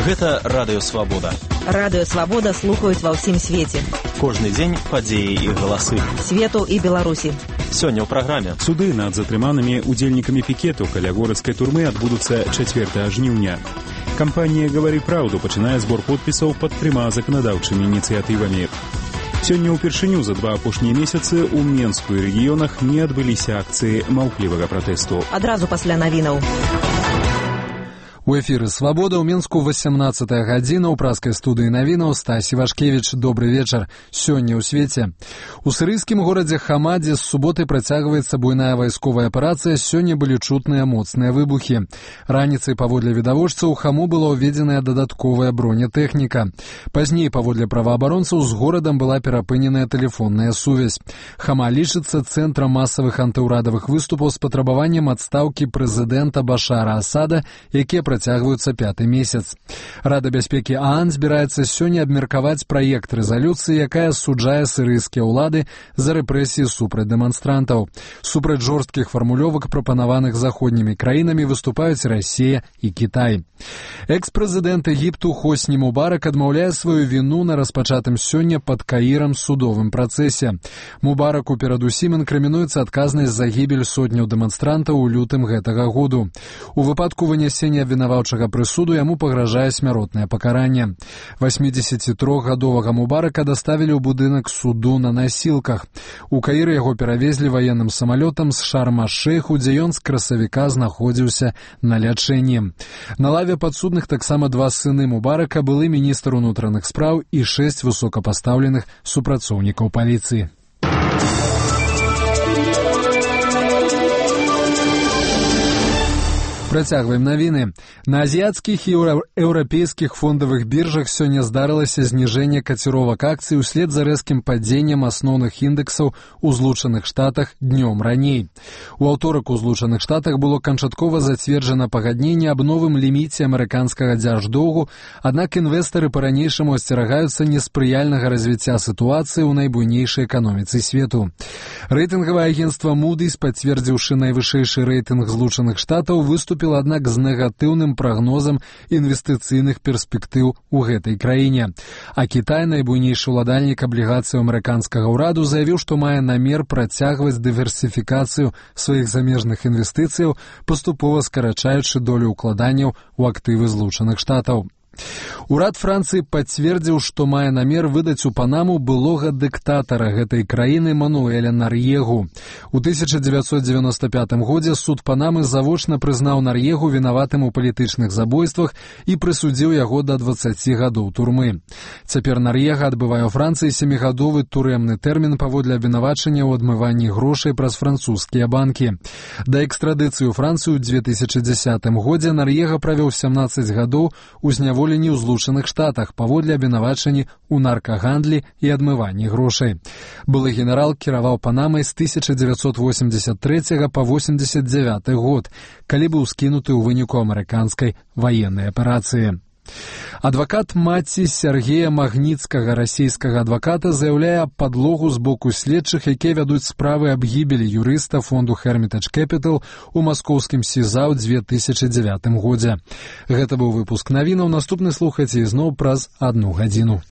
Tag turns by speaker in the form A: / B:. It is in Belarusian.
A: Гэта Радыё Свабода.
B: Радыё Свабода слухаюць ва ўсім свеце.
A: Кожны дзень падзеі і галасы.
B: Свету і Беларусі.
A: Сёння ў праграме.
C: Суды над затрыманымі удзельнікамі пікету каля городскай турмы адбудуцца 4 жніўня. Кампанія «Гавары праўду» пачынае збор подпісаў пад 3 заканадаўчымі ініцыятывамі. Сёння ўпершыню за 2 апошнія месяцы ў Менску і рэгіёнах не адбыліся акцыі маўклівага пратэсту.
B: Адразу пасля навінаў.
D: У эфіры «Свабода» ў Менску 18 гадзіна ў праскай студыі навінаў Стась Івашкевіч. Добры вечар. Сёння ў свеце. У сірыйскім горадзе Хамадзе з суботы працягваецца буйная вайсковая аперацыя. Сёння былі чутныя моцныя выбухі. Раніцай паводле відавочцаў у Хаму была ўведзеная дадатковая бронетэхніка. Пазней паводле праваабаронцаў з горадам была перапыненая тэлефонная сувязь. Хама лічыцца цэнтрам масавых антыўрадавых выступаў з патрабаваннем адстаўкі прэзідэнта Башара Асада, якія працягваюцца 5-й месяц. Рада бяспекі ААН збіраецца сёння абмеркаваць праект рэзалюцыі, якая асуджае сірыйскія ўлады за рэпрэсіі супраць дэманстрантаў. Супраць жорсткіх фармулёвак, прапанаваных заходнімі краінамі, выступаюць Расія і Кітай. Экс-прэзідэнт Егіпту Хосні Мубарак адмаўляе сваю віну на распачатым сёння пад Каірам судовым працэсе. Мубараку перадусім інкрымінуецца адказнасць за гібель сотняў дэманстрантаў у лютым гэтага году. У выпадку вынясення вінаваўчага прысуду яму пагражае смяротнае пакаранне. 83-гадовага Мубарака даставілі ў будынак суду на насілках. У Каіры яго перавезлі ваенным самалётам з Шарм-аш-Шэйху, дзе ён з красавіка знаходзіўся на лячэнні. На лаве падсудных таксама 2 сыны Мубарака, былы міністр унутраных спраў і 6 высокапастаўленых супрацоўнікаў паліцыі. Працягваем навіны. На азіяцкіх і еўрапейскіх фондавых біржах сёння здарылася зніжэнне каціровак акцый услед за рэзкім падзеннем асноўных індэксаў у Злучаных Штатах днём раней. У аўторак у Злучаных Штатах было канчаткова зацверджана пагадненне аб новым ліміце амерыканскага дзярждоўгу, аднак інвестары па-ранейшаму асцерагаюцца неспрыяльнага развіцця сітуацыі ў найбуйнейшай эканоміцы свету. Рэйтынгавае агенцтва Moody's, пацвердзіўшы найвышэйшы рэйтынг Злучаных Штатаў, выступіла аднак з негатыўным прагнозам інвестыцыйных перспектыў у гэтай краіне. А Кітай, найбуйнейшы ўладальнік аблігацыяў амерыканскага ўраду, заявіў, што мае намер працягваць дыверсіфікацыю сваіх замежных інвестыцыяў, паступова скарачаючы долю ўкладанняў у актывы Злучаных Штатаў. Урад Францыі пацвердзіў, што мае намер выдаць у Панаму былога дыктатара гэтай краіны Мануэля Нар'егу. У 1995 годзе суд Панамы завочна прызнаў Нар'егу вінаватым у палітычных забойствах і прысудзіў яго да 20 гадоў турмы. Цяпер Нар'ега адбывае ў Францыі 7-гадовы турэмны тэрмін паводле абвінавачання ў адмыванні грошай праз французскія банкі. Да экстрадыцыі ў Францыю ў 2010 годзе Нар'ега правёў 17 гадоў у зняволенні ў Злучаных Штатах паводле абвінавачання ў наркагандлі і адмыванні грошай. Былы генерал кіраваў Панамай з 1983 па 89 год, калі быў скінуты ў выніку амерыканскай ваеннай аперацыі. Адвакат маці Сергея Магніцкага, расійскага адваката, заяўляе падлогу з боку следчых, якія вядуць справы аб гібелі юрыста фонду Hermitage Capital у маскоўскім СІЗА ў 2009 годзе. Гэта быў выпуск навінаў. Наступны слухайце ізноў праз 1 гадзіну.